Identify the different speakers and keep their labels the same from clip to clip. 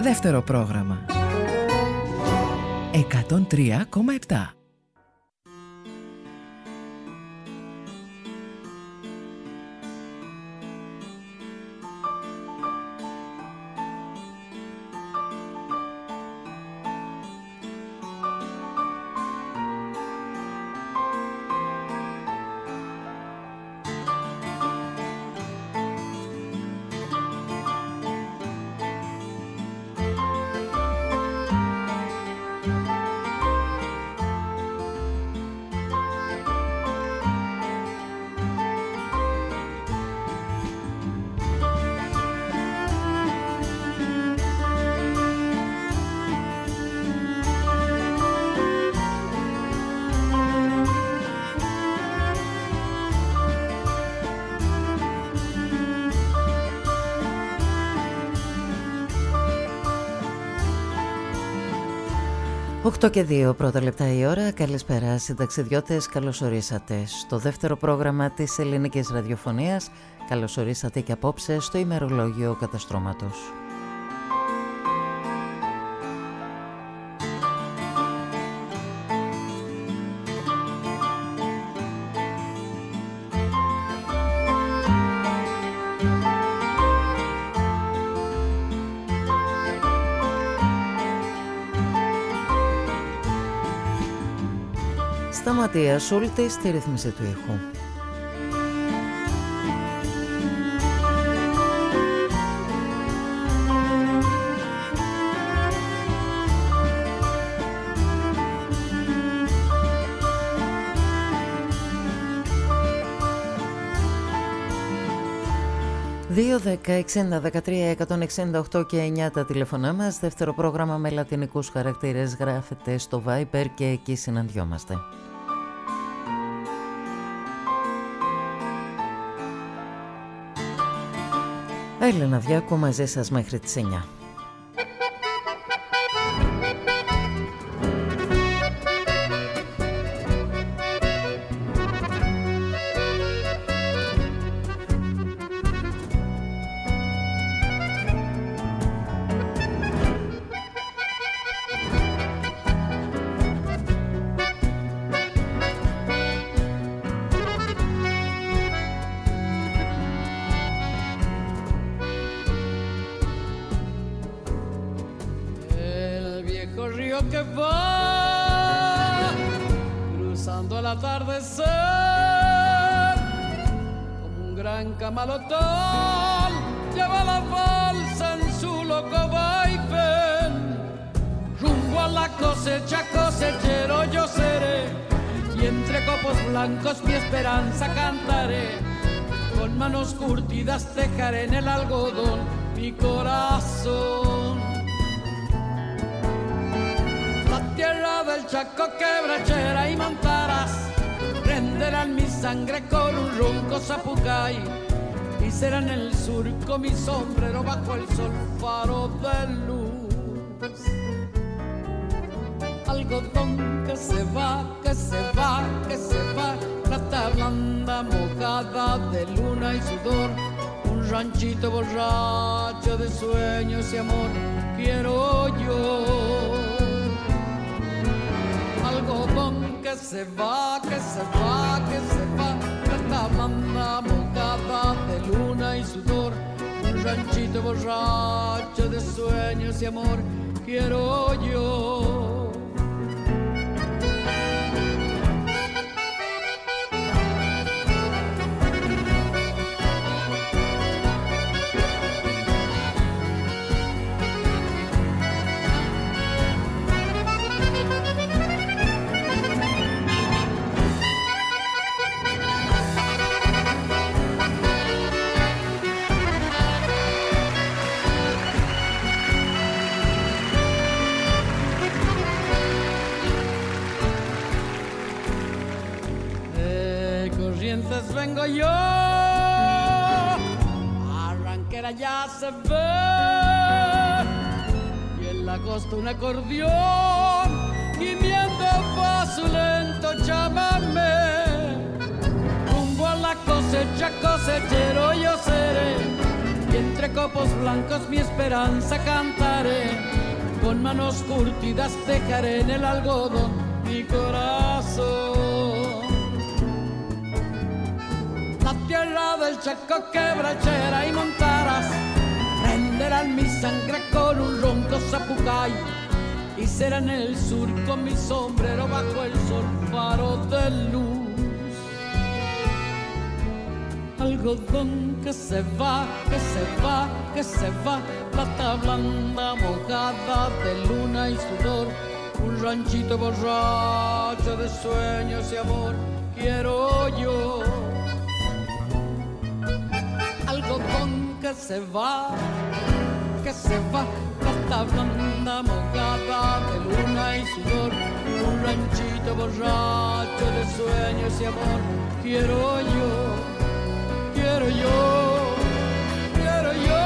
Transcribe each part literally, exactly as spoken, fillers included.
Speaker 1: Δεύτερο πρόγραμμα εκατόν τρία κόμμα επτά.
Speaker 2: οκτώ και δύο πρώτα λεπτά η ώρα. Καλησπέρα συνταξιδιώτες, καλώς ορίσατε στο δεύτερο πρόγραμμα της ελληνικής ραδιοφωνίας. Καλώς ορίσατε και απόψε στο ημερολόγιο καταστρώματος. Σταματία Σούλτη στη ρύθμιση του ήχου. δύο δέκα εξήντα δεκατρία εκατόν εξήντα οκτώ και εννιά τα τηλεφωνά μας. Δεύτερο πρόγραμμα με λατινικούς χαρακτήρες γράφεται στο Viber και εκεί συναντιόμαστε. Έλενα Διάκου μαζί σας μέχρι τις εννιά.
Speaker 3: Dejaré en el algodón mi corazón. La tierra del Chaco, quebrachera y montaras prenderán mi sangre con un ronco zapucay y será en el surco mi sombrero bajo el sol faro de luz. Algodón que se va, que se va, que se va, plata blanda mojada de luna y sudor. Ranchito borracho de sueños y amor quiero yo. Algodón que se va, que se va, que se va, plata blanda mojada de luna y sudor. Un ranchito borracho de sueños y amor quiero yo. Vengo yo, Arranquera ya se ve, y en la costa un acordeón, gimiendo va su lento chamamé. Rumbo a la cosecha, cosechero yo seré, y entre copos blancos mi esperanza cantaré, con manos curtidas dejaré en el algodón mi corazón. La tierra del Chaco quebrachera y montaras renderán mi sangre con un ronco zapucay, y será en el surco mi sombrero bajo el sol faro de luz. Algodón que se va, que se va, que se va, plata blanda mojada de luna y sudor, un ranchito borracho de sueños y amor quiero yo. Algodón que se va, que se va, plata blanda mojada de luna y sudor, un ranchito borracho de sueños y amor quiero yo. Quiero yo, quiero yo.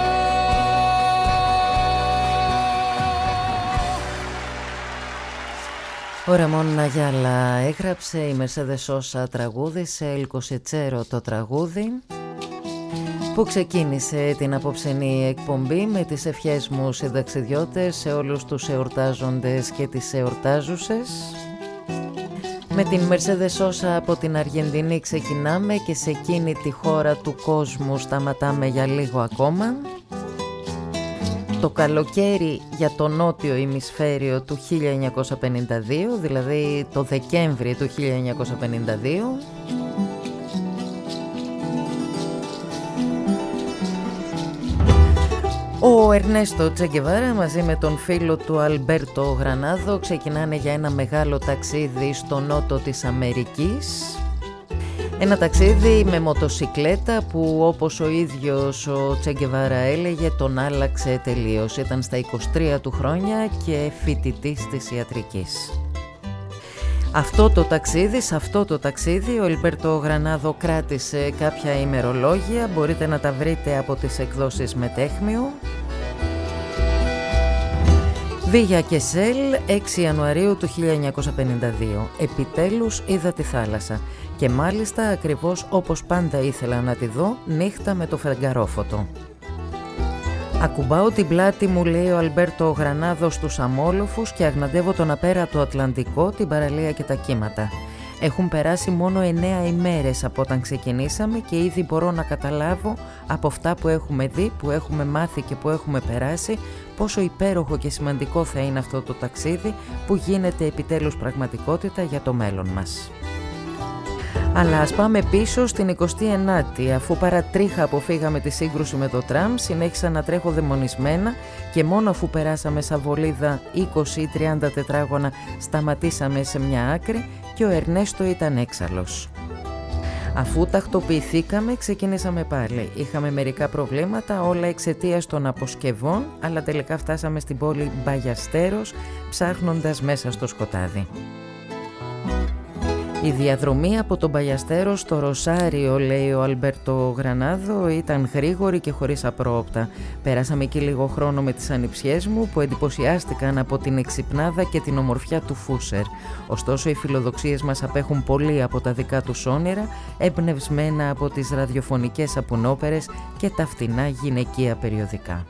Speaker 2: Ο Ραμόν Αγιάλα έγραψε, η Mercedes Sosa τραγούδισε, El Cosechero το τραγούδι που ξεκίνησε την απόψενή εκπομπή με τις ευχές μου συνταξιδιώτες σε όλους τους εορτάζοντες και τις εορτάζουσες. Με την Mercedes Sosa από την Αργεντινή ξεκινάμε και σε εκείνη τη χώρα του κόσμου σταματάμε για λίγο ακόμα. Το καλοκαίρι για το νότιο ημισφαίριο του χίλια εννιακόσια πενήντα δύο, δηλαδή το Δεκέμβρη του χίλια εννιακόσια πενήντα δύο. Ο Ερνέστο Τσε Γκεβάρα μαζί με τον φίλο του Αλμπέρτο Γρανάδο ξεκινάνε για ένα μεγάλο ταξίδι στο νότο της Αμερικής. Ένα ταξίδι με μοτοσικλέτα που, όπως ο ίδιος ο Τσε Γκεβάρα έλεγε, τον άλλαξε τελείως. Ήταν στα είκοσι τρία του χρόνια και φοιτητής της ιατρικής. Αυτό το ταξίδι, σε αυτό το ταξίδι ο Αλμπέρτο Γρανάδο κράτησε κάποια ημερολόγια, μπορείτε να τα βρείτε από τις εκδόσεις Μετέχμιο. Βίγια και Σέλ, έξι Ιανουαρίου του χίλια εννιακόσια πενήντα δύο. Επιτέλους είδα τη θάλασσα και μάλιστα ακριβώς όπως πάντα ήθελα να τη δω, νύχτα με το φεγγαρόφωτο. Ακουμπάω την πλάτη μου, λέει ο Αλμπέρτο Γρανάδο, στους αμόλοφους και αγναντεύω τον απέραντο Ατλαντικό, την παραλία και τα κύματα. Έχουν περάσει μόνο εννέα ημέρες από όταν ξεκινήσαμε και ήδη μπορώ να καταλάβω από αυτά που έχουμε δει, που έχουμε μάθει και που έχουμε περάσει, πόσο υπέροχο και σημαντικό θα είναι αυτό το ταξίδι που γίνεται επιτέλους πραγματικότητα για το μέλλον μας. Αλλά ας πάμε πίσω στην εικοστή ενάτη, αφού παρατρίχα αποφύγαμε τη σύγκρουση με το τραμ, συνέχισα να τρέχω δαιμονισμένα και μόνο αφού περάσαμε σαβολίδα είκοσι ή τριάντα τετράγωνα σταματήσαμε σε μια άκρη και ο Ερνέστο ήταν έξαλλος. Αφού τακτοποιηθήκαμε ξεκινήσαμε πάλι. Είχαμε μερικά προβλήματα, όλα εξαιτίας των αποσκευών, αλλά τελικά φτάσαμε στην πόλη Μπαγιαστέρος ψάχνοντας μέσα στο σκοτάδι. Η διαδρομή από τον Μπαγιαστέρο στο Ροσάριο, λέει ο Αλμπέρτο Γρανάδο, ήταν γρήγορη και χωρίς απρόοπτα. Πέρασαμε εκεί λίγο χρόνο με τις ανιψιές μου που εντυπωσιάστηκαν από την εξυπνάδα και την ομορφιά του Φούσερ. Ωστόσο οι φιλοδοξίες μας απέχουν πολύ από τα δικά τους όνειρα, εμπνευσμένα από τις ραδιοφωνικές σαπουνόπερες και τα φτηνά γυναικεία περιοδικά.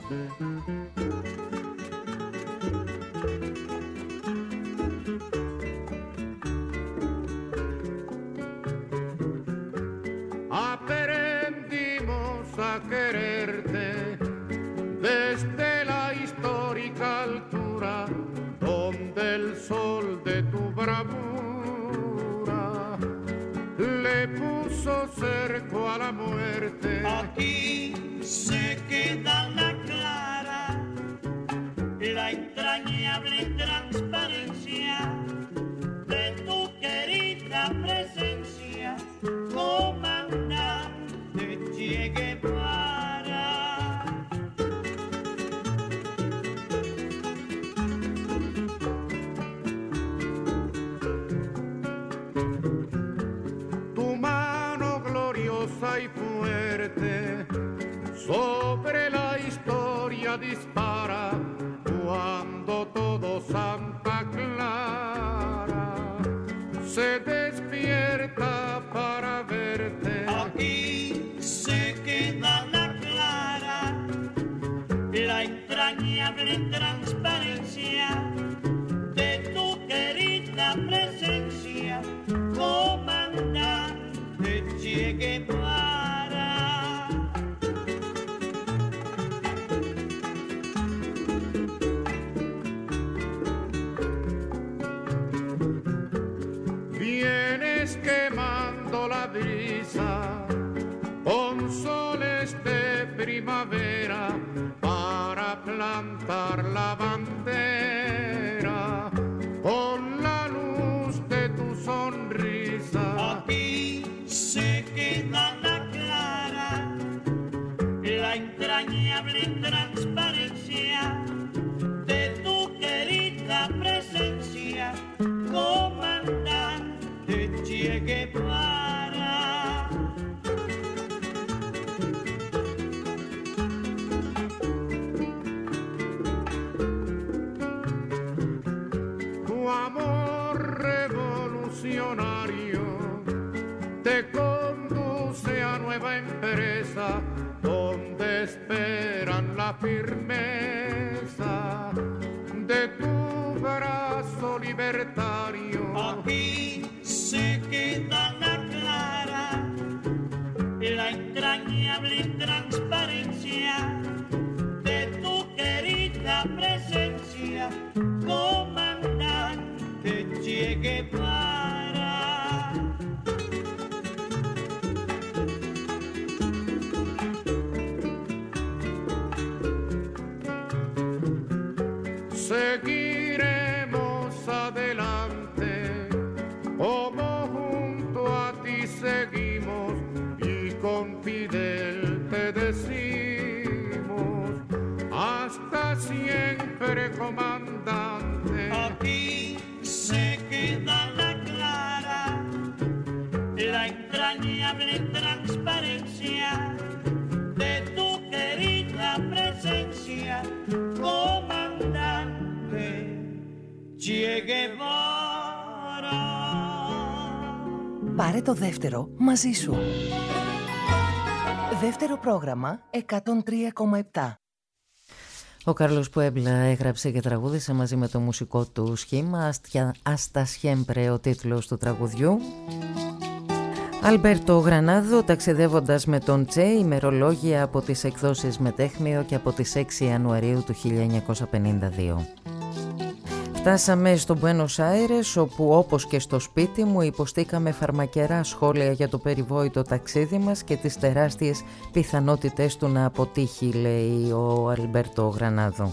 Speaker 4: A quererte desde la histórica altura donde el sol de tu bravura le puso cerco a la muerte.
Speaker 5: Aquí se queda la clara, la entrañable transparencia de tu querida presencia, comandante Che Guevara.
Speaker 4: Tu mano gloriosa y fuerte sobre la historia dispara cuando todo Santa Clara se despierta para verte.
Speaker 5: Aquí se queda la clara, entrañable transparencia de tu querida presencia, comandante Che Guevara.
Speaker 4: Vienes quemando la brisa con soles de primavera para plantar la bandera con la luz de tu sonrisa.
Speaker 5: Aquí se queda la clara, la entrañable transparencia de tu querida presencia, comandante Che Guevara.
Speaker 4: Tu amor revolucionario te conduce a nueva empresa donde esperan la firmeza de tu brazo libertario.
Speaker 5: Aquí se queda la clara, la entrañable transparencia de tu querida presencia, comandante Che Guevara.
Speaker 4: Seguiremos adelante como junto a ti seguimos y con Fidel te decimos hasta siempre, comandante.
Speaker 5: Aquí se queda la clara, la entrañable transparencia de tu querida presencia, comandante Che Guevara.
Speaker 6: Πάρε το δεύτερο μαζί σου. Δεύτερο πρόγραμμα εκατόν τρία κόμμα επτά.
Speaker 2: Ο Κάρλος Πουέμπλα έγραψε και τραγούδισε μαζί με το μουσικό του σχήμα «Hasta siempre» ο τίτλος του τραγουδιού. Αλμπέρτο Γρανάδο ταξιδεύοντας με τον Τσε, ημερολόγια από τις εκδόσεις Μετέχμιο και από τις έξι Ιανουαρίου του χίλια εννιακόσια πενήντα δύο. Φτάσαμε στο Μπουένος Άιρες, όπου όπως και στο σπίτι μου υποστήκαμε φαρμακερά σχόλια για το περιβόητο ταξίδι μας και τις τεράστιες πιθανότητες του να αποτύχει, λέει ο Αλμπέρτο Γρανάδο.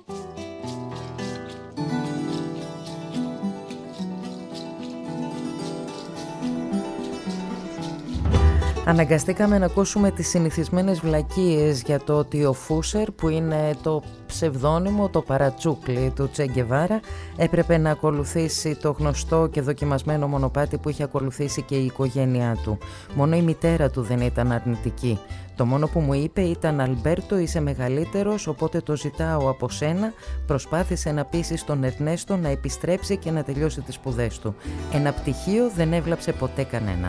Speaker 2: Αναγκαστήκαμε να ακούσουμε τις συνηθισμένες βλακίες για το ότι ο Φούσερ, που είναι το ψευδόνυμο, το παρατσούκλι του Τσε Γκεβάρα, έπρεπε να ακολουθήσει το γνωστό και δοκιμασμένο μονοπάτι που είχε ακολουθήσει και η οικογένειά του. Μόνο η μητέρα του δεν ήταν αρνητική. Το μόνο που μου είπε ήταν «Αλμπέρτο, είσαι μεγαλύτερος, οπότε το ζητάω από σένα». Προσπάθησε να πείσει τον Ερνέστο να επιστρέψει και να τελειώσει τις σπουδές του. Ένα πτυχίο δεν έβλαψε ποτέ κανέναν.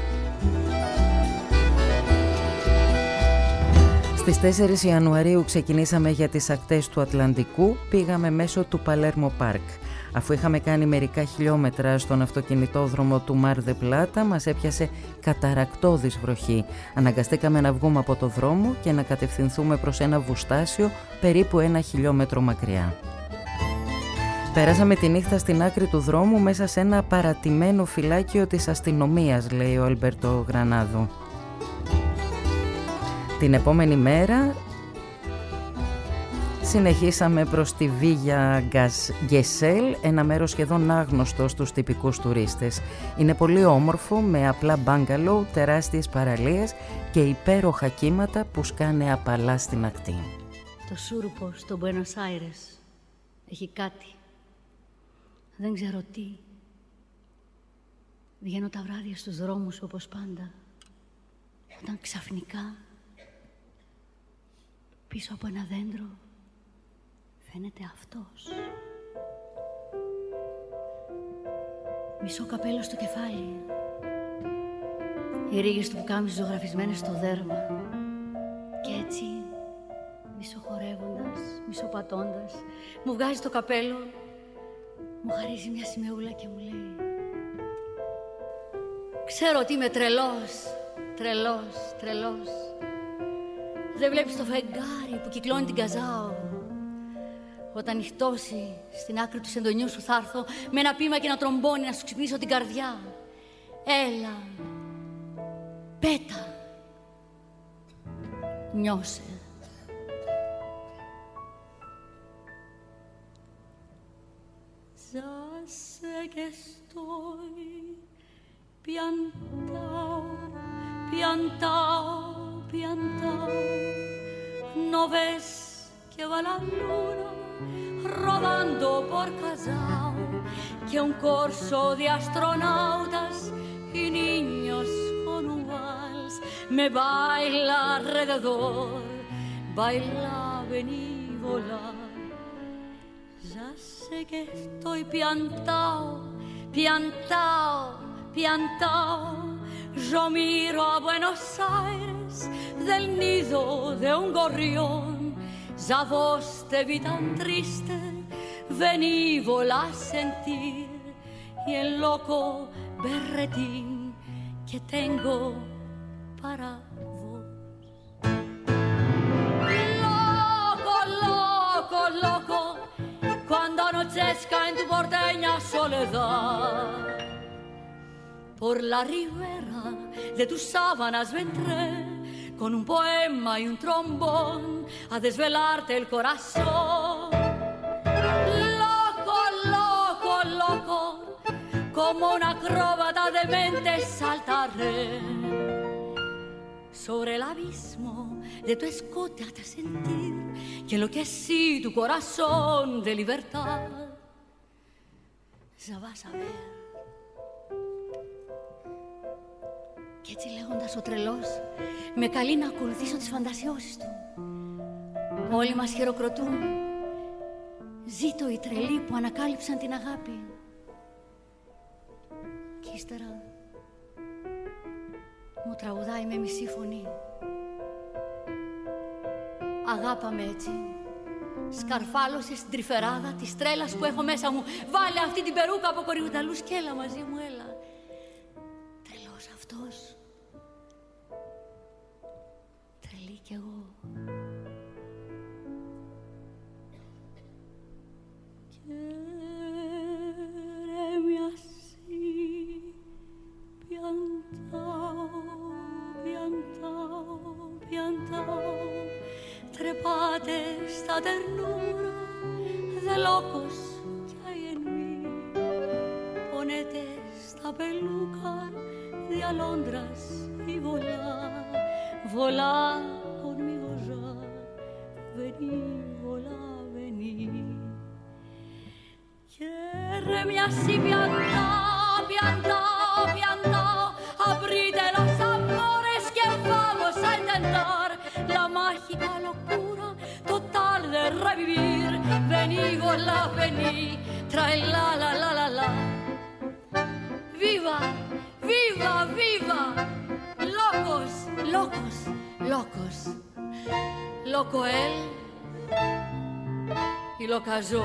Speaker 2: Στις τέσσερις Ιανουαρίου ξεκινήσαμε για τις ακτές του Ατλαντικού, πήγαμε μέσω του Παλέρμο Πάρκ. Αφού είχαμε κάνει μερικά χιλιόμετρα στον αυτοκινητόδρομο του Μαρ Δε Πλάτα, μας έπιασε καταρακτώδης βροχή. Αναγκαστήκαμε να βγούμε από το δρόμο και να κατευθυνθούμε προς ένα βουστάσιο περίπου ένα χιλιόμετρο μακριά. Πέρασαμε τη νύχτα στην άκρη του δρόμου μέσα σε ένα παρατημένο φυλάκιο της αστυνομίας, λέει ο Αλμπέρτο Γρανάδο. Την επόμενη μέρα συνεχίσαμε προς τη Βίγια Γκεσέλ, ένα μέρος σχεδόν άγνωστο στους τυπικούς τουρίστες. Είναι πολύ όμορφο, με απλά μπάγκαλο, τεράστιες παραλίες και υπέροχα κύματα που σκάνε απαλά στην ακτή.
Speaker 7: Το σούρουπο στο Μπουένος Άιρες έχει κάτι. Δεν ξέρω τι. Βγαίνω τα βράδια στους δρόμους όπως πάντα, όταν ξαφνικά πίσω από ένα δέντρο φαίνεται αυτός. Μισό καπέλο στο κεφάλι, οι ρίγες του πουκάμισου ζωγραφισμένες στο δέρμα, και έτσι μισοχορεύοντας, μισοπατώντας, μου βγάζει το καπέλο, μου χαρίζει μια σημαούλα και μου λέει: ξέρω ότι είμαι τρελός, τρελός, τρελός. Δεν βλέπεις το φεγγάρι που κυκλώνει την Καζάο? Όταν νυχτώσει στην άκρη του σεντονιού σου θα έρθω με ένα πήμα και ένα τρομπόνι να σου ξυπνήσω την καρδιά. Έλα, πέτα, νιώσε. Ya sé que estoy piantao, piantao, piantao. ¿No ves que va la luna rodando por Cazao? Que un corso de astronautas y niños con un vals me baila alrededor. Baila, vení, volar. Ya sé que estoy piantao, piantao, piantao. Yo miro a Buenos Aires del nido de un gorrión. Ya vos te vi tan triste, vení, volá a sentir. Y el loco berretín que tengo para vos. Loco, loco, loco, cuando anochezca en tu porteña soledad, por la ribera de tus sábanas vendré con un poema y un trombón a desvelarte el corazón. Loco, loco, loco, como un acróbata de mente saltaré sobre el abismo de tu escote hasta sentir que enloquecí tu corazón de libertad. Ya vas a ver. Και έτσι λέγοντας ο τρελός με καλεί να ακολουθήσω τις φαντασιώσεις του. Όλοι μας χειροκροτούν. Ζήτω οι τρελοί που ανακάλυψαν την αγάπη. Κι ύστερα μου τραγουδάει με μισή φωνή. Αγάπαμε έτσι. Σκαρφάλωσε στην τρυφεράδα της τρέλας που έχω μέσα μου. Βάλε αυτή την περούκα από κοριουταλούς και έλα μαζί μου, έλα. Τρελός αυτός. Τρελή κι εγώ. Quiereme así, piantao, piantao, piantao. Trepate esta ternura de locos que hay en mí. Ponete esta peluca de alondras y volá, volá conmigo ya. Vení, volá, vení. Quiereme así, piantao, piantao, piantao. Abrite los amores que vamos a intentar. La mágica locura total de revivir. Vení, volá, vení, trae la, la, la, la, la. Viva, viva, viva. Locos, locos, locos. Loco él y loca yo.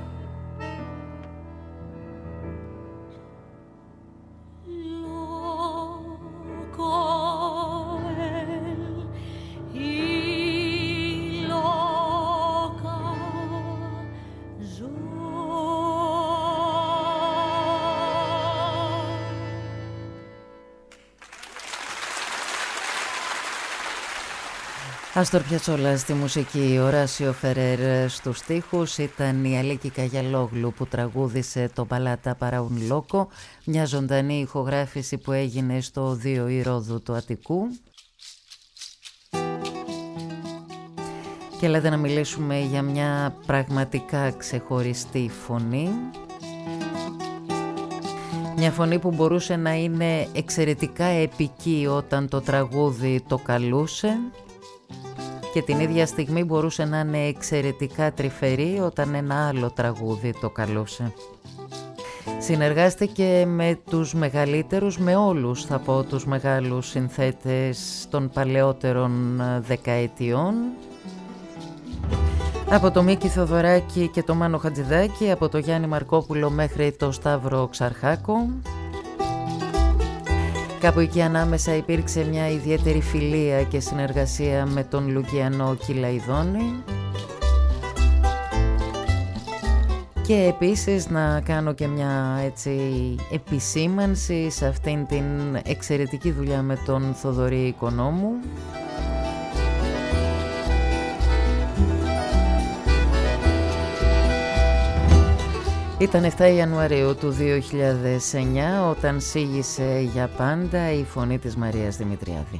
Speaker 2: Άστορ Πιατσόλα στη μουσική, Οράσιο Φερέρ στους στίχους, ήταν η Αλίκη Καγιαλόγλου που τραγούδισε το Παλάτα Παραούν Λόκο, μια ζωντανή ηχογράφηση που έγινε στο δύο Ηρόδου του Αττικού. Και λέτε να μιλήσουμε για μια πραγματικά ξεχωριστή φωνή. Μια φωνή που μπορούσε να είναι εξαιρετικά επική όταν το τραγούδι το καλούσε και την ίδια στιγμή μπορούσε να είναι εξαιρετικά τρυφερή όταν ένα άλλο τραγούδι το καλούσε. Συνεργάστηκε με τους μεγαλύτερους, με όλους θα πω τους μεγάλους συνθέτες των παλαιότερων δεκαετιών Από το Μίκη Θοδωράκη και το Μάνο Χατζηδάκη, από το Γιάννη Μαρκόπουλο μέχρι το Σταύρο Ξαρχάκο. Κάπου εκεί ανάμεσα υπήρξε μια ιδιαίτερη φιλία και συνεργασία με τον Λουκιανό Κυλαϊδόνη. Και επίσης να κάνω και μια έτσι επισήμανση σε αυτήν την εξαιρετική δουλειά με τον Θοδωρή Οικονόμου. Ήταν εφτά Ιανουαρίου του δύο χιλιάδες εννιά όταν σήγησε για πάντα η φωνή της Μαρίας Δημητριάδη.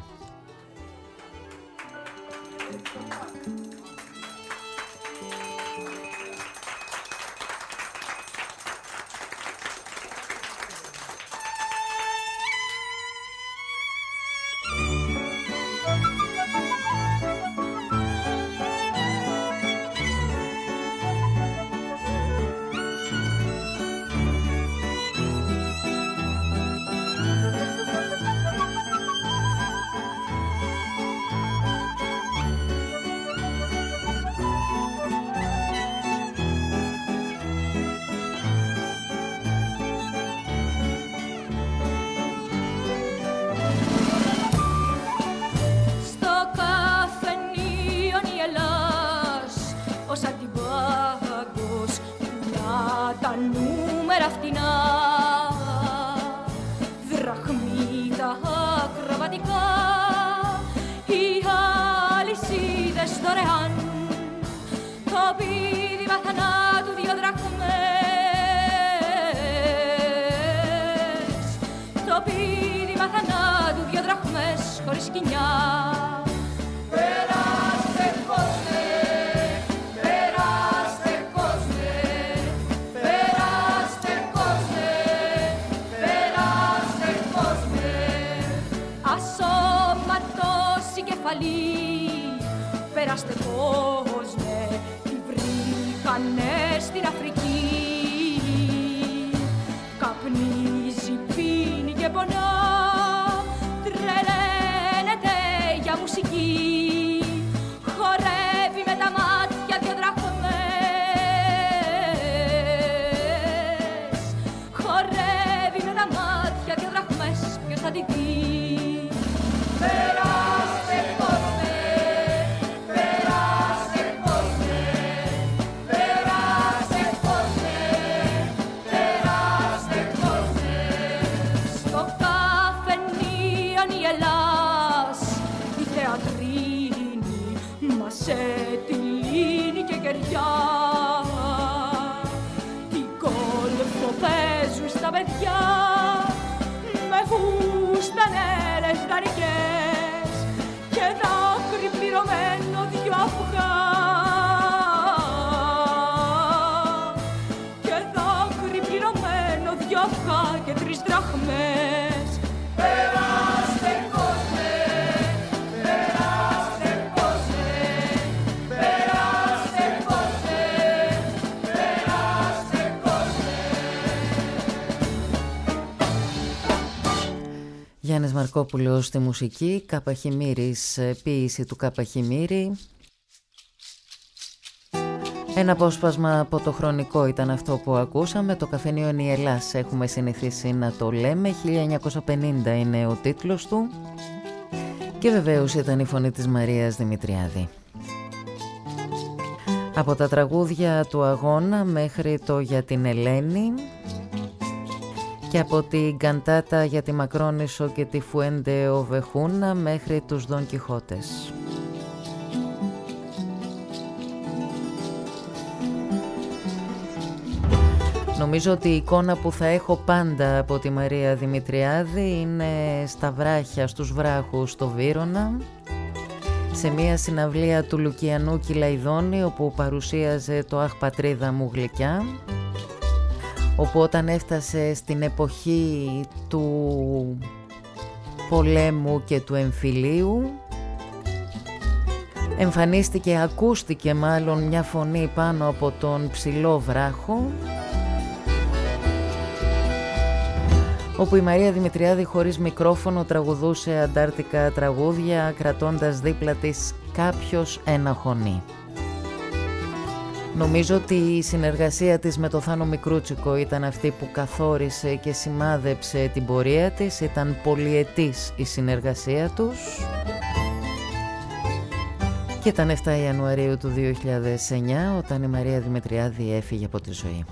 Speaker 2: Γιάννης Μαρκόπουλος στη μουσική, Καπαχημύρης, ποίηση του Καπαχημύρη. Ένα απόσπασμα από το χρονικό ήταν αυτό που ακούσαμε, το καφενείο είναι η Ελλάς, έχουμε συνηθίσει να το λέμε, χίλια εννιακόσια πενήντα είναι ο τίτλος του και βεβαίως ήταν η φωνή της Μαρίας Δημητριάδη. Από τα τραγούδια του αγώνα μέχρι το για την Ελένη και από την καντάτα για τη Μακρόνισσο και τη Φουέντε Οβεχούνα μέχρι τους Δον Κιχώτες. Νομίζω ότι η εικόνα που θα έχω πάντα από τη Μαρία Δημητριάδη είναι στα βράχια, στους βράχους στο Βύρωνα, σε μια συναυλία του Λουκιανού Κυλαϊδόνη όπου παρουσίαζε το «Αχ πατρίδα μου γλυκιά», όπου όταν έφτασε στην εποχή του πολέμου και του εμφυλίου εμφανίστηκε, ακούστηκε μάλλον μια φωνή πάνω από τον ψηλό βράχο, όπου η Μαρία Δημητριάδη χωρίς μικρόφωνο τραγουδούσε αντάρτικα τραγούδια, κρατώντας δίπλα της κάποιος ένα χωνί. Νομίζω ότι η συνεργασία της με το Θάνο Μικρούτσικο ήταν αυτή που καθόρισε και σημάδεψε την πορεία της. Ήταν πολυετής η συνεργασία τους και ήταν εφτά Ιανουαρίου του δύο χιλιάδες εννιά όταν η Μαρία Δημητριάδη έφυγε από τη ζωή.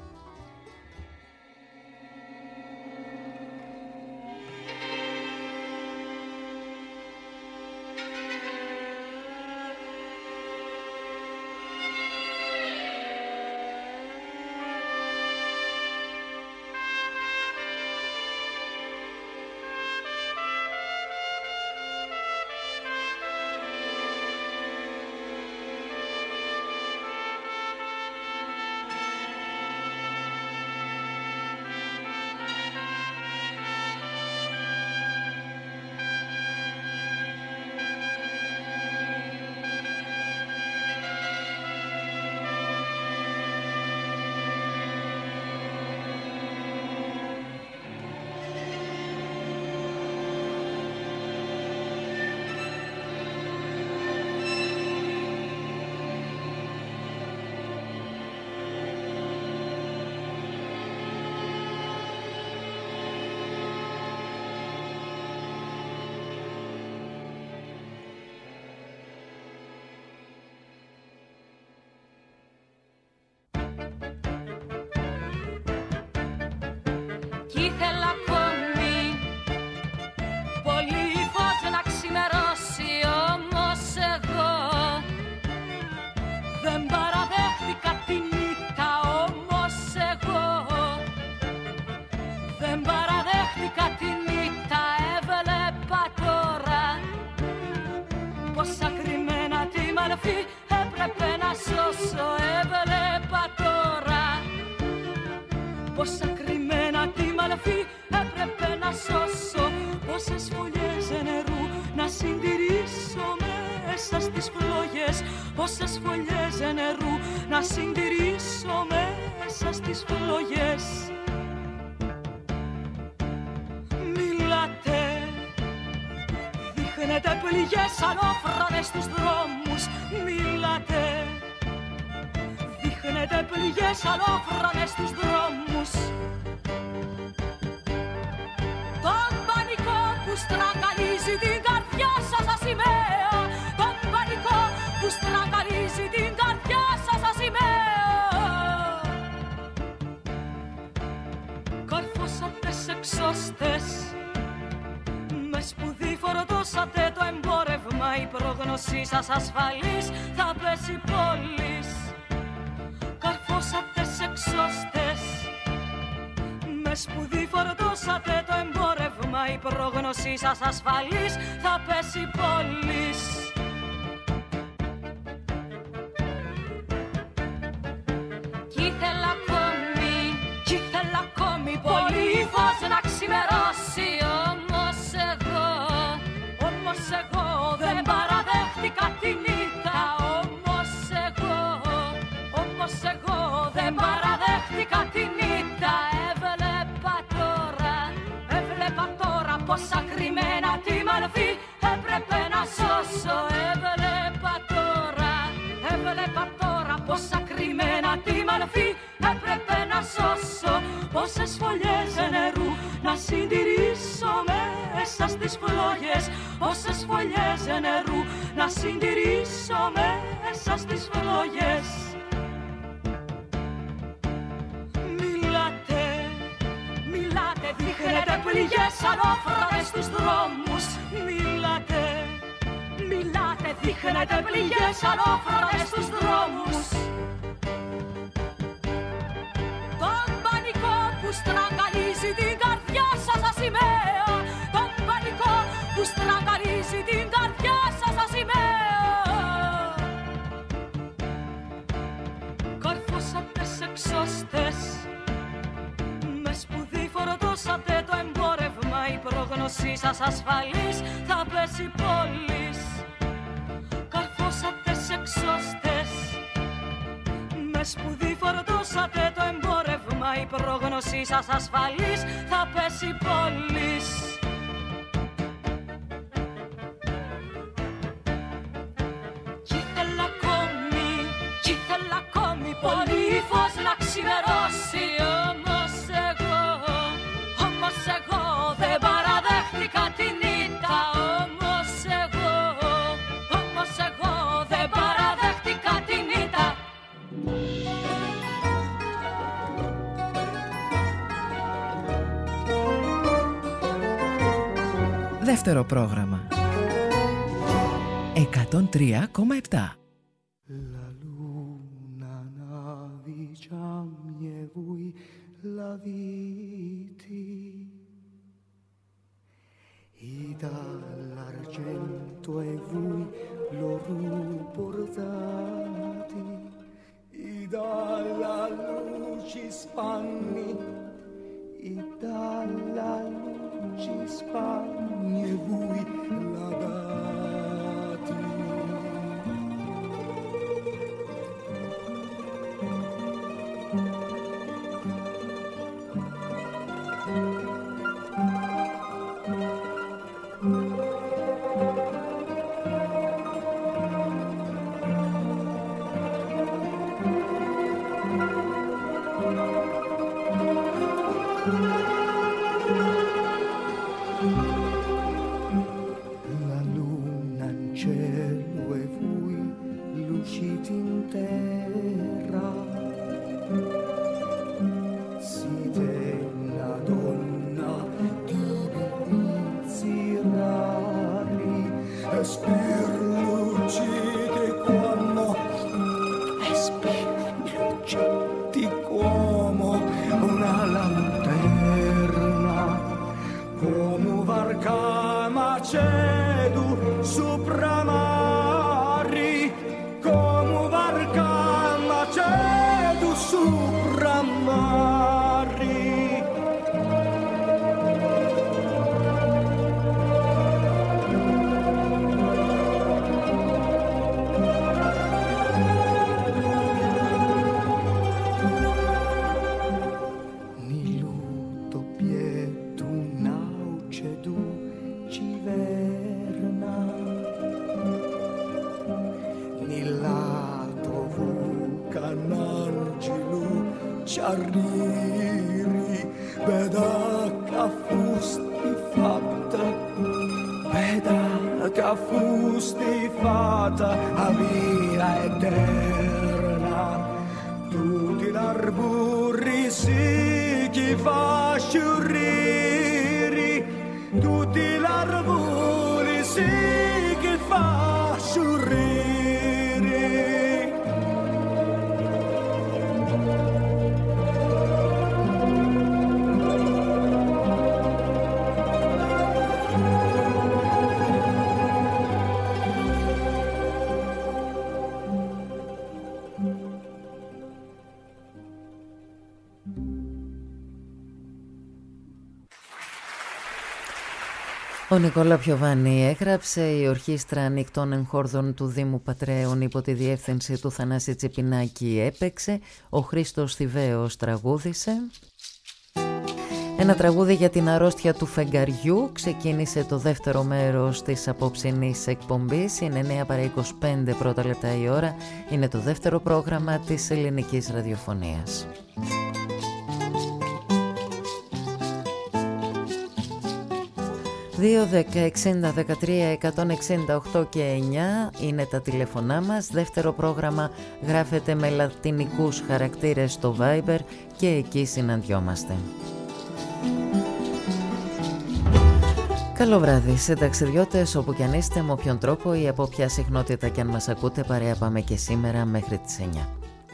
Speaker 8: Ασφαλής θα πέσει πόλης. Καρφώσατε εξώστες, με σπουδή φορτώσατε το εμπόρευμα. Η πρόγνωσή σας ασφαλής θα πέσει πόλης. Κι ήθελα ακόμη, κι ήθελα ακόμη πολύ φως να ξημερώσει. Όμως εγώ, όμως εγώ δεν παραδέχτηκα την ήττα. Όμως εγώ, όμως εγώ δεν παραδέχτηκα την ήττα. Έβλεπα τώρα, έβλεπα τώρα πόσα κρυμμένα τη μαλφή έπρεπε να σώσω. Έβλεπα τώρα, έβλεπα τώρα πόσα κρυμμένα τη μαλφή έπρεπε να σώσω. Πόσες φωλιές νερού να συντηρήσω μέσα στις φλόγες. Πόσες φωλιές νερού να συντηρήσω μέσα στις φλόγες. Μιλάτε, μιλάτε, δείχνετε πληγές ανώφρονες στους δρόμους. Μιλάτε, μιλάτε, δείχνετε πληγές ανώφρονες στους δρόμους. Τον πανικό που στραγγαλίζει την καρδιά σας ασημαία. Τον πανικό που στραγγαλίζει την καρδιά σας ασημαία. Καρφώσατε σε εξώστες, με σπουδή φορτώσατε το εμπόρευμα. Η πρόγνωσή σας ασφαλής θα πέσει πόλης. Καρφώσατε σε εξώστες, με σπουδή φορτώσατε το εμπόρευμα. Η πρόγνωσή σας ασφαλής θα πέσει πόλης. Κι ήθελα ακόμη, κι ήθελα ακόμη
Speaker 1: Δεύτερο πρόγραμμα. εκατόν τρία κόμμα επτά.
Speaker 9: La luna naviggia e voi la viti e dall'argento e voi l'oro portati e dalla luce spanni e dalla luce spanni e voi la dati. La luna in cielo e voi lucidi in terra, siete una donna di bellezze rari e spirlucidi come e spirlucidi come una lanterna, come varca macedu sopra mari, come varca macedu sopra mari. Arriri, veda che fusti fatta, veda che fusti fatta a via eterna. Tutti l'arbori sì che fa sciurriri, tutti l'arbori sì che fa sciurriri.
Speaker 2: Ο Νικόλα Πιοβάνη έγραψε, η Ορχήστρα Ανοιχτών Εγχόρδων του Δήμου Πατρέων υπό τη διεύθυνση του Θανάση Τσιπινάκη έπαιξε, ο Χρήστος Θηβαίος τραγούδισε. Ένα τραγούδι για την αρρώστια του φεγγαριού ξεκίνησε το δεύτερο μέρος της απόψινής εκπομπής. Είναι εννέα παρά είκοσι πέντε πρώτα λεπτά η ώρα. Είναι το δεύτερο πρόγραμμα της ελληνικής ραδιοφωνίας. δύο δέκα εξήντα δεκατρία εκατόν εξήντα οκτώ και εννιά είναι τα τηλέφωνά μας. Δεύτερο πρόγραμμα γράφεται με λατινικούς χαρακτήρες στο Viber και εκεί συναντιόμαστε. Καλό βράδυ σε ταξιδιώτες όπου κι αν είστε, με όποιον τρόπο ή από όποια συχνότητα κι αν μας ακούτε. Παρέα πάμε και σήμερα μέχρι τις εννιά.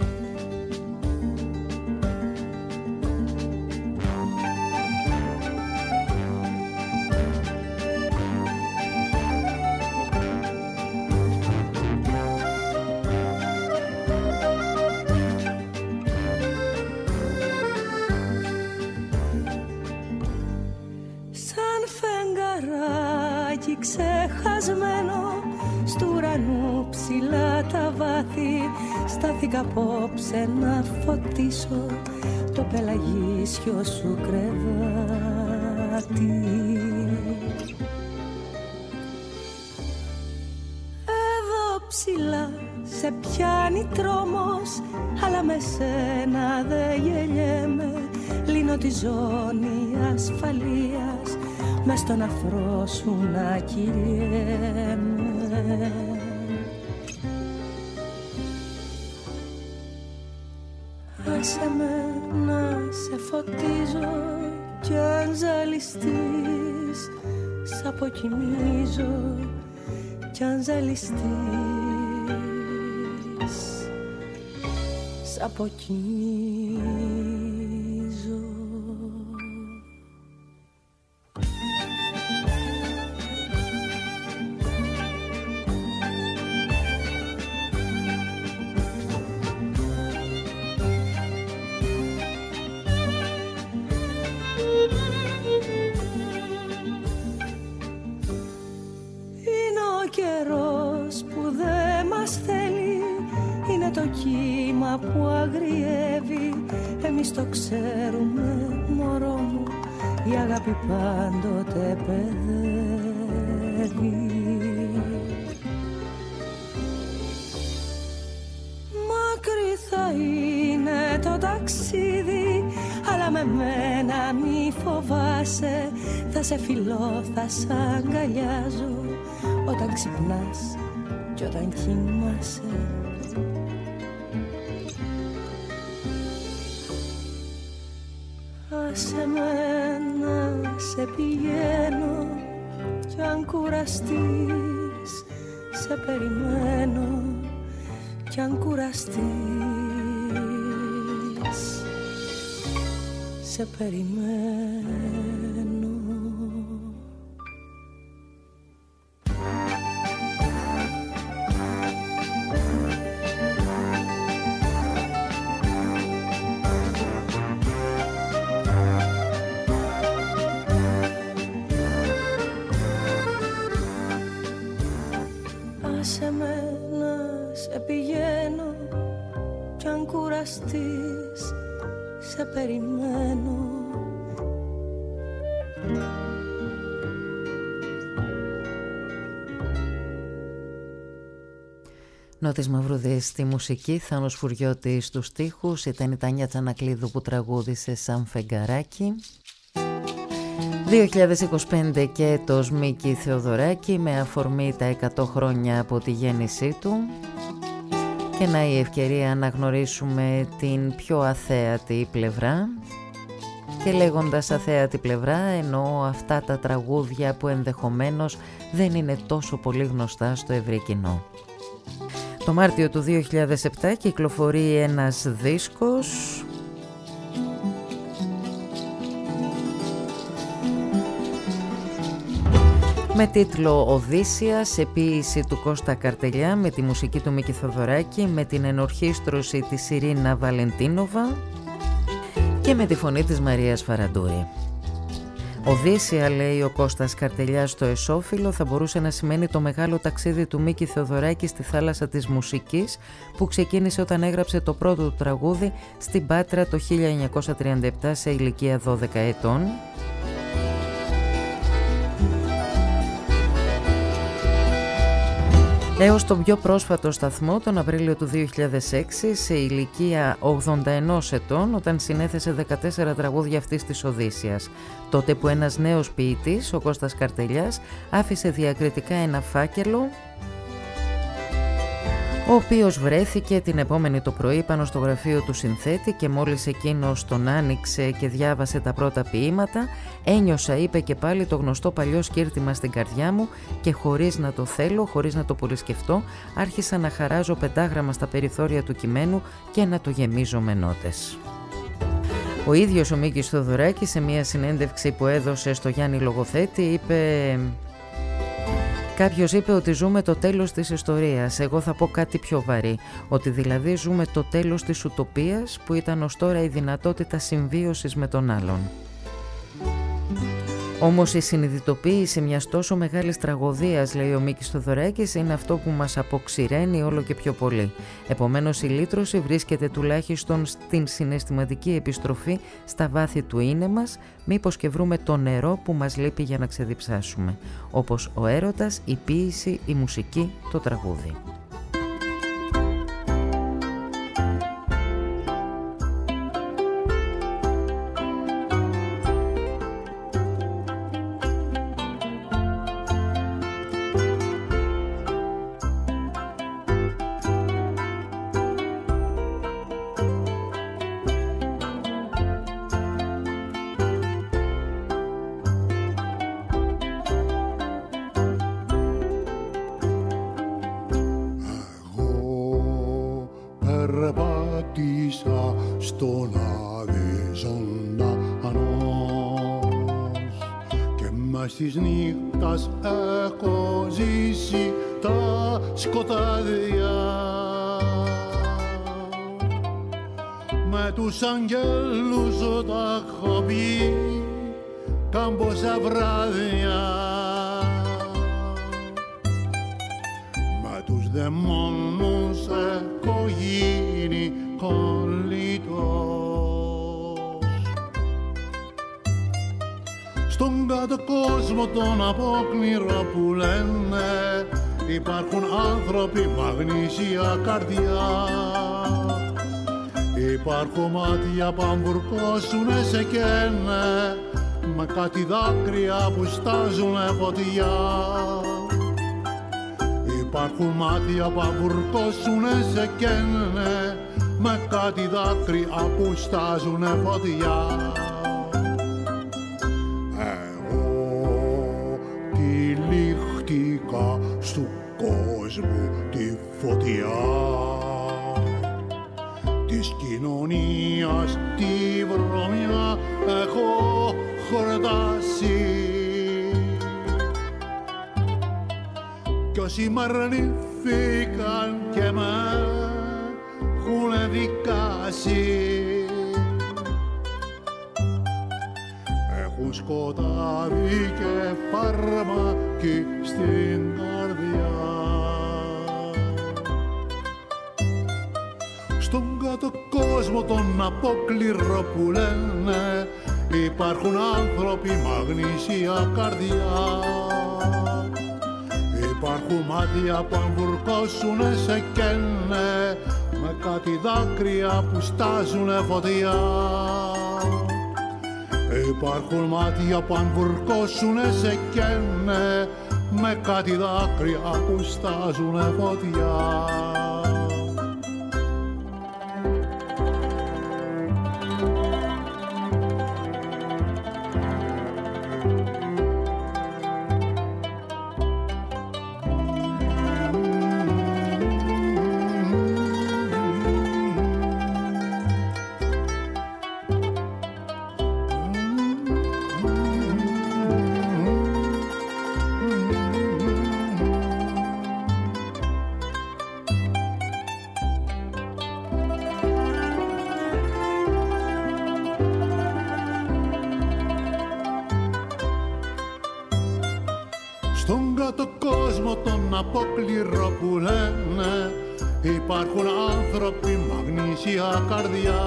Speaker 10: Ξεχασμένο στου ουρανού ψηλά τα βάθη, στάθηκα απόψε να φωτίσω το πελαγίσιο σου κρεβάτι. Εδώ ψηλά σε πιάνει τρόμος, αλλά με σένα δεν γελιέμαι. Λύνω τη ζώνη ασφαλείας, μες στον αφρό σου να κυλιέμαι. Άσε με να σε φωτίζω κι αν ζαλιστείς, σ' αποκοιμίζω κι αν ζαλιστείς σ' αποκοιμίζω. Το κύμα που αγριεύει, εμείς το ξέρουμε μωρό μου, η αγάπη πάντοτε παιδεύει. Μακρύ θα είναι το ταξίδι, αλλά με μένα μη φοβάσαι, θα σε φιλώ, θα σ' αγκαλιάζω όταν ξυπνάς κι όταν κοιμάσαι. Άσε με να σε πηγαίνω κι αν κουραστείς σε περιμένω κι αν κουραστείς σε περιμένω. Άσε με να σε πηγαίνω κι αν κουραστείς σε περιμένω.
Speaker 2: Νότης Μαυρουδής στη μουσική, Θάνος Φουριώτης στους στίχους, ήταν η Τάνια Τσανακλείδου που τραγούδισε σαν φεγγαράκι. δύο χιλιάδες είκοσι πέντε και έτος Μίκη Θεοδωράκη με αφορμή τα εκατό χρόνια από τη γέννησή του. Και να η ευκαιρία να γνωρίσουμε την πιο αθέατη πλευρά. Και λέγοντας αθέατη πλευρά εννοώ αυτά τα τραγούδια που ενδεχομένως δεν είναι τόσο πολύ γνωστά στο ευρύ κοινό. Το Μάρτιο του δύο χιλιάδες επτά κυκλοφορεί ένας δίσκος με τίτλο «Οδύσσια», σε ποίηση του Κώστα Καρτελιά, με τη μουσική του Μίκη Θοδωράκη, με την ενορχήστρωση της Ιρίνα Βαλεντίνοβα και με τη φωνή της Μαρίας Φαραντούρη. «Οδύσσια», λέει ο Κώστας Καρτελιάς στο Εσώφυλλο, θα μπορούσε να σημαίνει το μεγάλο ταξίδι του Μίκη Θεοδωράκη στη θάλασσα της μουσικής, που ξεκίνησε όταν έγραψε το πρώτο του τραγούδι στην Πάτρα το χίλια εννιακόσια τριάντα επτά σε ηλικία δώδεκα ετών. Έως τον πιο πρόσφατο σταθμό, τον Απρίλιο του δύο χιλιάδες έξι, σε ηλικία ογδόντα ενός ετών, όταν συνέθεσε δεκατέσσερα τραγούδια αυτής της Οδύσσιας. Τότε που ένας νέος ποιητής, ο Κώστας Καρτελιάς, άφησε διακριτικά ένα φάκελο, ο οποίος βρέθηκε την επόμενη το πρωί πάνω στο γραφείο του συνθέτη και μόλις εκείνος τον άνοιξε και διάβασε τα πρώτα ποίηματα, ένιωσα, είπε και πάλι, το γνωστό παλιό σκύρτημα στην καρδιά μου και χωρίς να το θέλω, χωρίς να το πολυσκεφτώ, άρχισα να χαράζω πεντάγραμμα στα περιθώρια του κειμένου και να το γεμίζω με νότες. Ο ίδιος ο Μίκης Θεοδωράκης, σε μια συνέντευξη που έδωσε στο Γιάννη Λογοθέτη, είπε... Κάποιος είπε ότι ζούμε το τέλος της ιστορίας. Εγώ θα πω κάτι πιο βαρύ, ότι δηλαδή ζούμε το τέλος της ουτοπίας που ήταν ως τώρα η δυνατότητα συμβίωσης με τον άλλον. Όμως η συνειδητοποίηση μιας τόσο μεγάλης τραγωδίας, λέει ο Μίκης Θεοδωράκης, είναι αυτό που μας αποξηραίνει όλο και πιο πολύ. Επομένως η λύτρωση βρίσκεται τουλάχιστον στην συναισθηματική επιστροφή στα βάθη του είναι μας, μήπως και βρούμε το νερό που μας λείπει για να ξεδιψάσουμε, όπως ο έρωτας, η ποίηση, η μουσική, το τραγούδι.
Speaker 11: περπάτησα στον άδει ζωντανός και μες της νύχτας έχω ζήσει τα σκοτάδια με τους αγγέλους τα έχω πει κάμποσα βράδια με τους δαιμόνους έχω γίνει κολλητός στον κάτω κόσμο τον απόκληρο που λένε υπάρχουν άνθρωποι μαγνήσια καρδιά. Υπάρχουν μάτια που αν βουρκώσουνε σε καίνε με κάτι δάκρυα που στάζουνε φωτιά. Υπάρχουν μάτια που αν βουρκώσουνε σε καίνε με κάτι δάκρυα που στάζουνε φωτιά. Εγώ τυλίχτηκα στου κόσμου τη φωτιά της κοινωνίας τη βρωμιά έχω χορτάσει κι όσοι μ' αρνήθηκαν και με έχουνε δικάσει έχουν σκοτάδι και φάρμακι στην καρδιά. Στον κάτω κόσμο τον απόκληρο που λένε υπάρχουν άνθρωποι μαγνήσια καρδιά. Υπάρχουν μάτια που αν βουρκώσουνε σε καίνε με κάτι δάκρυα που στάζουνε φωτιά. Υπάρχουν μάτια που αν βουρκώσουνε σε καίνε με κάτι δάκρυα που στάζουνε φωτιά. Στον κάτω κόσμο τον απόκληρο που λένε υπάρχουν άνθρωποι μαγνήσια καρδιά.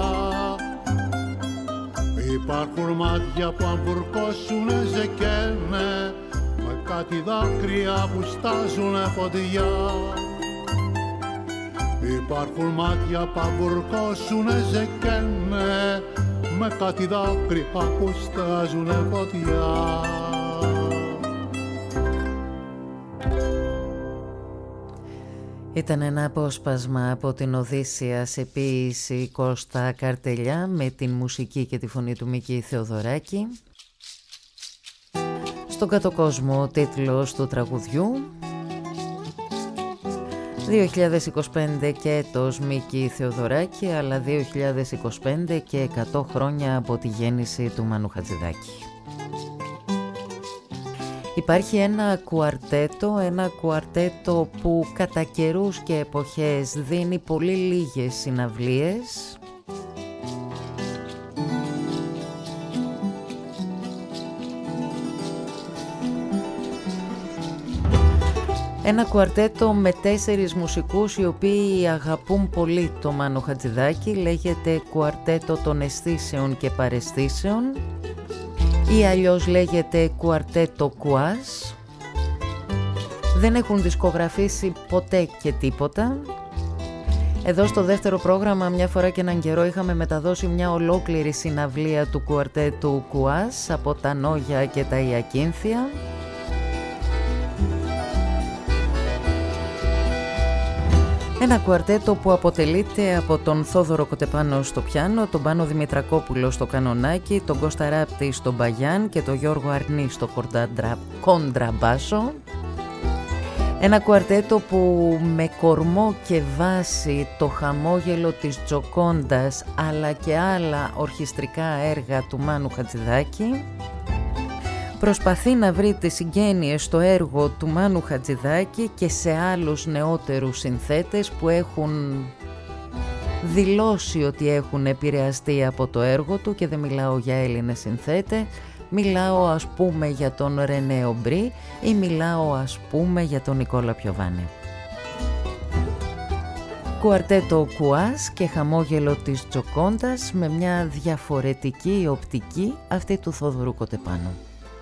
Speaker 11: Υπάρχουν μάτια που αν βουρκώσουνε σε καίνε με κάτι δάκρυα που στάζουνε φωτιά. Υπάρχουν μάτια που αν βουρκώσουνε σε καίνε με κάτι δάκρυα που στάζουνε φωτιά.
Speaker 2: Ήταν ένα απόσπασμα από την Οδύσσεια σε ποίηση Κώστα Καρτελιά με την μουσική και τη φωνή του Μίκη Θεοδωράκη. Στον κάτω κόσμο ο τίτλος του τραγουδιού. δύο χιλιάδες είκοσι πέντε και έτος Μίκη Θεοδωράκη, αλλά δύο χιλιάδες είκοσι πέντε και εκατό χρόνια από τη γέννηση του Μάνου Χατζηδάκη. Υπάρχει ένα κουαρτέτο, ένα κουαρτέτο που κατά καιρούς και εποχές δίνει πολύ λίγες συναυλίες. Ένα κουαρτέτο με τέσσερις μουσικούς οι οποίοι αγαπούν πολύ το Μάνο Χατζηδάκη, λέγεται κουαρτέτο των αισθήσεων και παραισθήσεων ή αλλιώς λέγεται κουαρτέτο κουάς. Δεν έχουν δισκογραφήσει ποτέ και τίποτα. Εδώ στο δεύτερο πρόγραμμα μια φορά και έναν καιρό είχαμε μεταδώσει μια ολόκληρη συναυλία του κουαρτέτου κουάς από τα Νόγια και τα Ιακίνθια. Ένα κουαρτέτο που αποτελείται από τον Θόδωρο Κοτεπάνο στο πιάνο, τον Πάνο Δημητρακόπουλο στο κανονάκι, τον Κώστα Ράπτη στο μπαγιάν και τον Γιώργο Αρνή στο κοντραμπάσο. Ένα κουαρτέτο που με κορμό και βάση το χαμόγελο της Τζοκόντας αλλά και άλλα ορχιστρικά έργα του Μάνου Χατζηδάκη προσπαθεί να βρει τις συγγένειες στο έργο του Μάνου Χατζηδάκη και σε άλλους νεότερους συνθέτες που έχουν δηλώσει ότι έχουν επηρεαστεί από το έργο του, και δεν μιλάω για Έλληνες συνθέτες, μιλάω ας πούμε για τον Ρενέ Ομπρί ή μιλάω ας πούμε για τον Νικόλα Πιοβάνη. Κουαρτέτο Κουάς και χαμόγελο της Τζοκόντας με μια διαφορετική οπτική, αυτή του Θόδωρου Κοτεπάνου.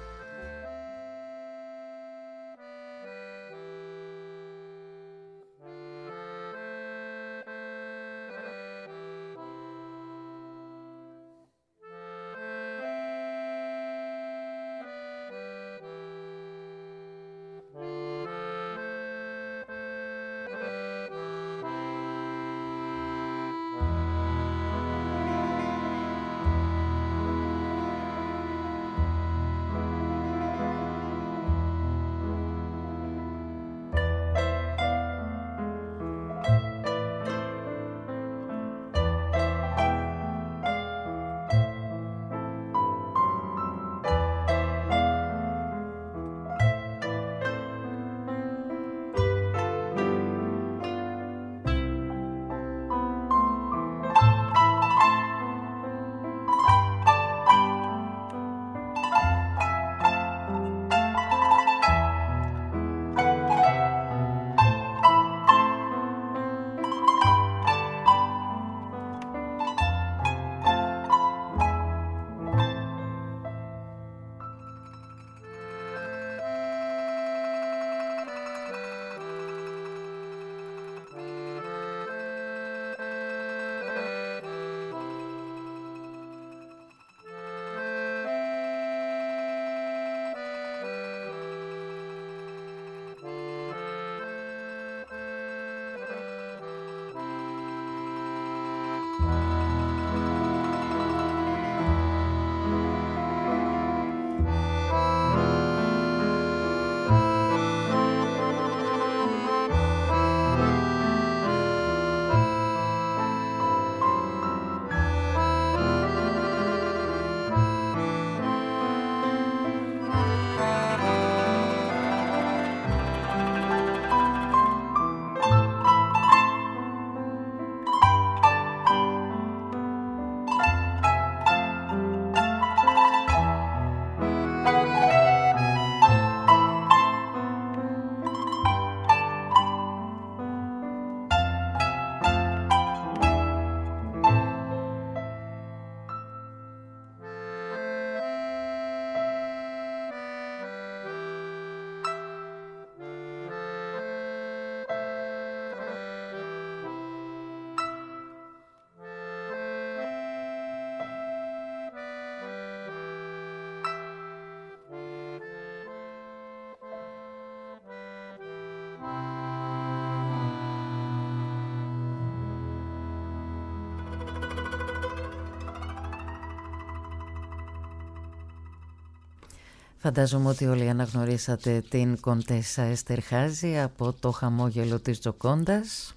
Speaker 2: Φαντάζομαι ότι όλοι αναγνωρίσατε την Κοντέσα Εστερχάζη από το χαμόγελο της Τζοκόντας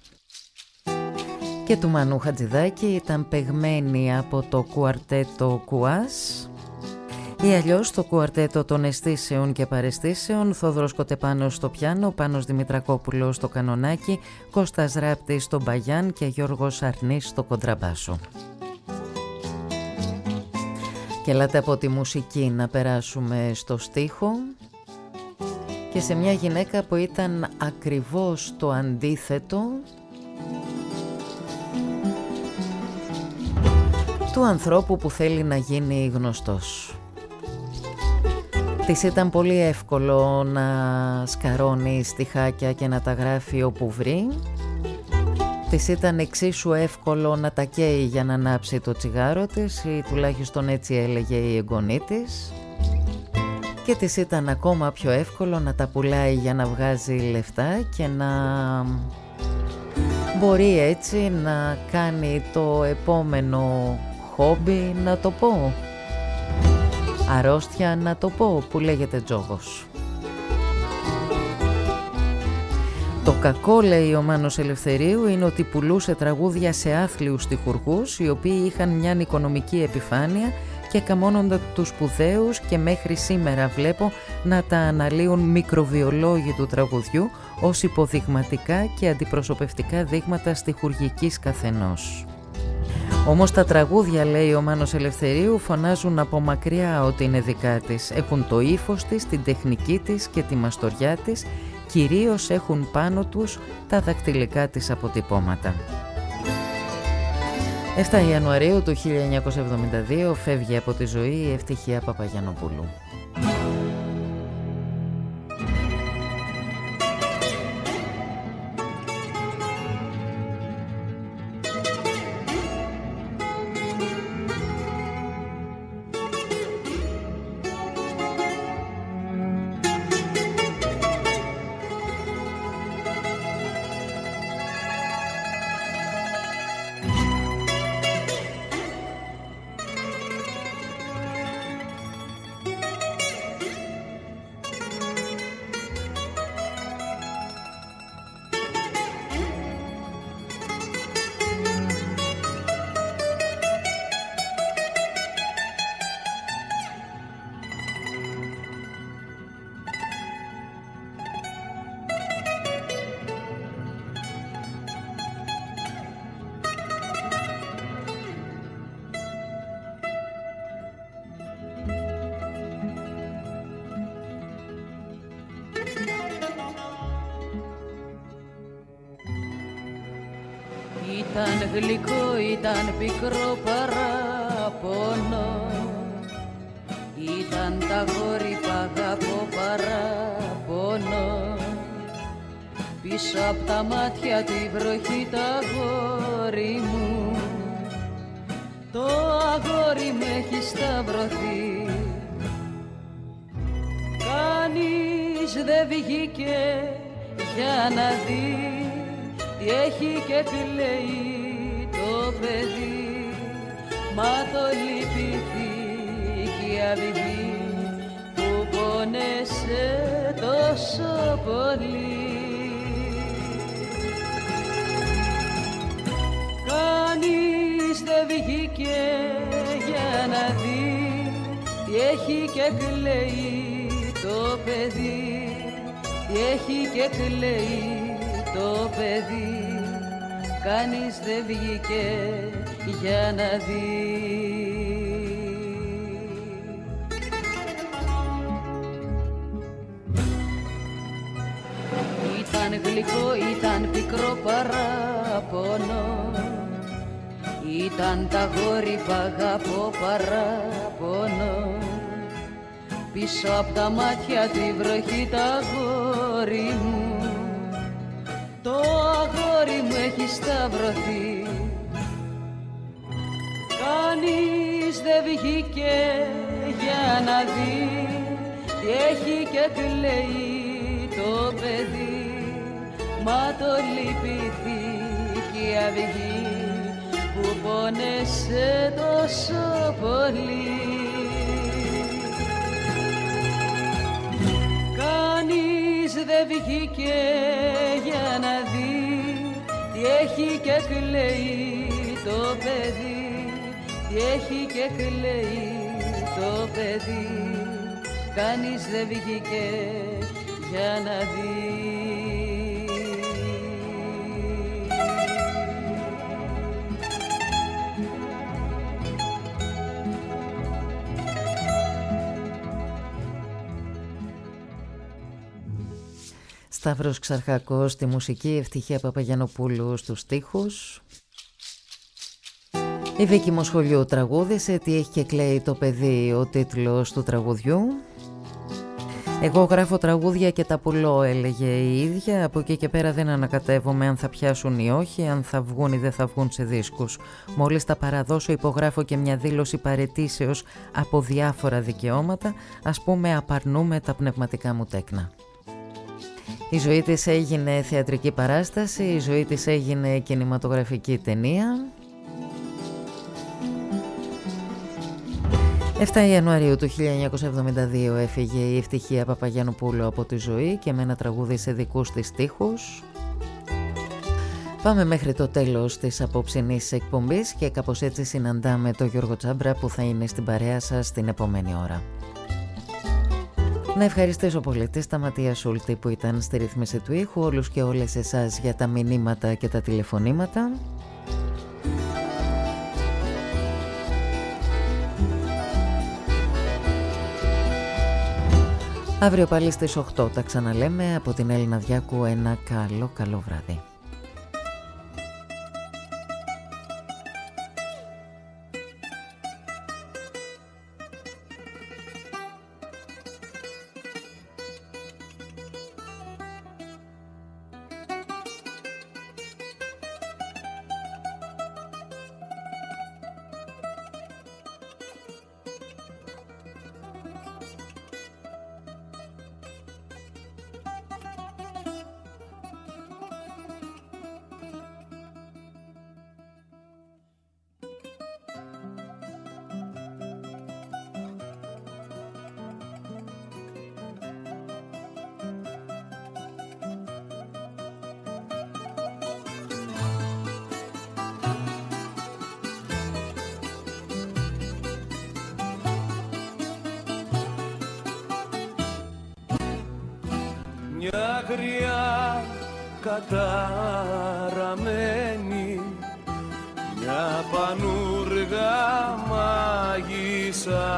Speaker 2: και του Μανού Χατζηδάκη. Ήταν παιγμένη από το κουαρτέτο Κουάς ή αλλιώς το κουαρτέτο των αισθήσεων και παραισθήσεων. Θόδωρος Κοτεπάνος στο πιάνο, Πάνος Δημητρακόπουλος στο κανονάκι, Κώστας Ράπτης στο μπαγιάν και Γιώργος Αρνής στο κοντραμπάσο. Και ελάτε από τη μουσική να περάσουμε στο στίχο και σε μια γυναίκα που ήταν ακριβώς το αντίθετο του ανθρώπου που θέλει να γίνει γνωστός. Της ήταν πολύ εύκολο να σκαρώνει στιχάκια και να τα γράφει όπου βρει. Της ήταν εξίσου εύκολο να τα καίει για να ανάψει το τσιγάρο της, ή τουλάχιστον έτσι έλεγε η εγγονή της. Και της ήταν ακόμα πιο εύκολο να τα πουλάει για να βγάζει λεφτά και να μπορεί έτσι να κάνει το επόμενο χόμπι, να το πω, αρρώστια να το πω, που λέγεται τζόγος. Το κακό, λέει ο Μάνος Ελευθερίου, είναι ότι πουλούσε τραγούδια σε άθλιους στιχουργούς, οι οποίοι είχαν μια οικονομική επιφάνεια και καμώνονταν τους σπουδαίους, και μέχρι σήμερα βλέπω να τα αναλύουν μικροβιολόγοι του τραγουδιού ως υποδειγματικά και αντιπροσωπευτικά δείγματα στιχουργικής καθενός. Όμως τα τραγούδια, λέει ο Μάνος Ελευθερίου, φωνάζουν από μακριά ότι είναι δικά της. Έχουν το ύφος της, την τεχνική της και τη μαστοριά της. Κυρίως έχουν πάνω τους τα δακτυλικά της αποτυπώματα. εφτά Ιανουαρίου του χίλια εννιακόσια εβδομήντα δύο φεύγει από τη ζωή η Ευτυχία Παπαγιαννοπούλου.
Speaker 12: Ήταν γλυκό, ήταν πικρό παράπονο, ήταν τα γόρι π' αγαπώ παράπονο. Πίσω απ' τα μάτια τη βροχή τα αγόρι μου, το αγόρι με έχει σταυρωθεί. Κανείς δεν βγήκε για να δει τι έχει και κλαίει το παιδί, μα το λυπηθεί κι η αυγή που πόνεσε τόσο πολύ. Κανείς δεν βγήκε για να δει τι έχει και κλαίει το παιδί, τι έχει και κλαίει το παιδί. Κανείς δεν βγήκε για να δει. Ήταν γλυκό, ήταν πικρό παράπονο, ήταν τα γόρι π' αγαπώ παράπονο. Πίσω απ' τα μάτια τη βροχή τα γόρι μου, το αγόρι μου έχει σταυρωθεί. Κανείς δεν βγήκε για να δει τι έχει και κλαίει το παιδί, μα το λυπηθεί κι η αυγή που πόνεσε τόσο πολύ. Κανείς δεν βγήκε για να δει τι έχει και κλαίει το παιδί, τι έχει και κλαίει το παιδί. Κανείς δεν βγήκε για να δει.
Speaker 2: Σταύρος Ξαρχακός στη μουσική, Ευτυχία Παπαγιαννοπούλου στους στίχους. Η Βίκη Μοσχολιού τραγούδισε «Τι έχει και κλαίει το παιδί», ο τίτλος του τραγουδιού. «Εγώ γράφω τραγούδια και τα πουλώ», έλεγε η ίδια. «Από εκεί και πέρα δεν ανακατεύομαι αν θα πιάσουν ή όχι, αν θα βγουν ή δεν θα βγουν σε δίσκους. Μόλις τα παραδώσω υπογράφω και μια δήλωση παραιτήσεως από διάφορα δικαιώματα, ας πούμε απαρνούμε τα πνευματικά μου τέκνα». Η ζωή της έγινε θεατρική παράσταση, η ζωή της έγινε κινηματογραφική ταινία. εφτά Ιανουαρίου του χίλια εννιακόσια εβδομήντα δύο έφυγε η Ευτυχία Παπαγιαννοπούλου από τη ζωή και με ένα τραγούδι σε δικούς της στίχους. Πάμε μέχρι το τέλος της απόψινής εκπομπής και κάπως έτσι συναντάμε τον Γιώργο Τσάμπρα που θα είναι στην παρέα σας την επόμενη ώρα. Να ευχαριστήσω πολύ τη Σταματία Σούλτη που ήταν στη ρύθμιση του ήχου, όλους και όλες εσάς για τα μηνύματα και τα τηλεφωνήματα. Αύριο πάλι στις οκτώ τα ξαναλέμε. Από την Έλληνα Διάκου ένα καλό καλό βράδυ.
Speaker 9: Μια γριά καταραμένη, μια πανούργα μάγισσα,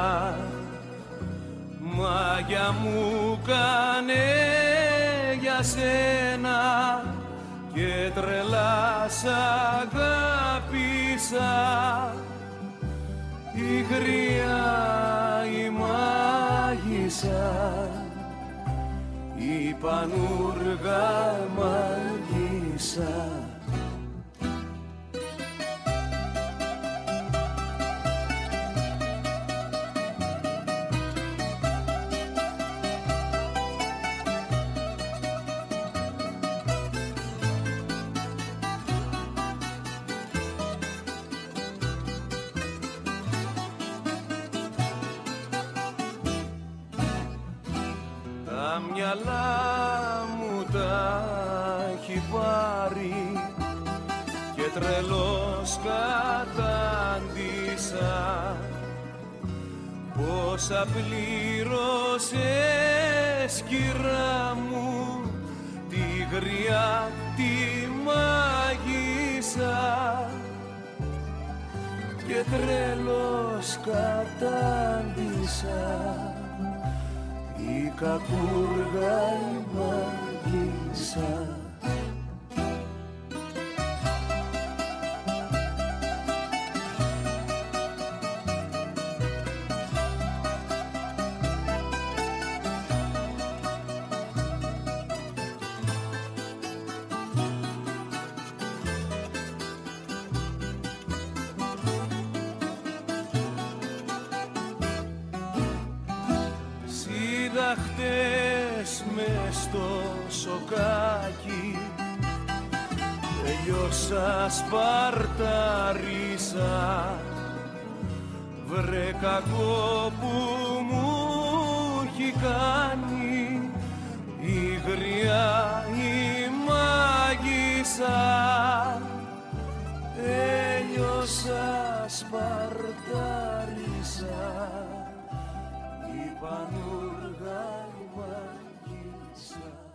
Speaker 9: μάγια μου κάνε για σένα και τρελά σ' αγάπησα. Η γριά η μάγισσα, η πανούργα μάγισσα. Τα μυαλά μου τα έχει πάρει και τρελός κατάντησα. Πόσα πλήρωσες κυρά μου τη γριά τη μάγισσα και τρελός κατάντησα. Η κακούργα η μάγισσα. Χτες μες στο σοκάκι τελειώσα σπαρταρίσα. Βρε κακό που μου έχει κάνει η γριά η μάγισσα. Τέλειωσα σπαρταρίσα. Η πανούργα η μάγισσα.